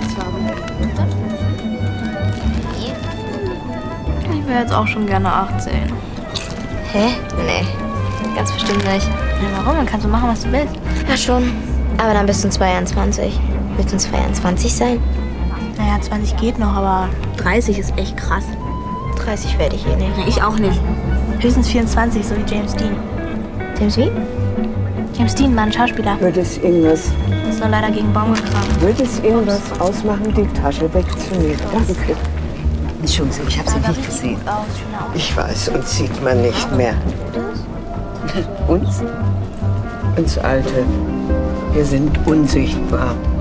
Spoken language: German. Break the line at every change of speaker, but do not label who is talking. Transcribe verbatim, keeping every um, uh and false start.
Gesichtsfarbe.
Ich wäre jetzt auch schon gerne achtzehn.
Hä? Nee, ganz bestimmt nicht.
Ja, warum? Dann kannst du machen, was du willst.
Ja, schon. Aber dann bist du zweiundzwanzig. Willst du zweiundzwanzig sein?
Naja, zwanzig geht noch, aber dreißig ist echt krass.
dreißig werde ich eh nicht.
Ja, ich auch nicht. Höchstens vierundzwanzig, so wie James Dean.
James wie?
James Dean war ein Schauspieler.
Würde es irgendwas,
Das ist nur leider gegen einen Baum gekramt.
würde es irgendwas ausmachen, die Tasche wegzunehmen? Danke.
Entschuldigung, ich habe sie nicht gesehen.
Ich weiß, uns sieht man nicht mehr. Uns? Uns Alte. Wir sind unsichtbar.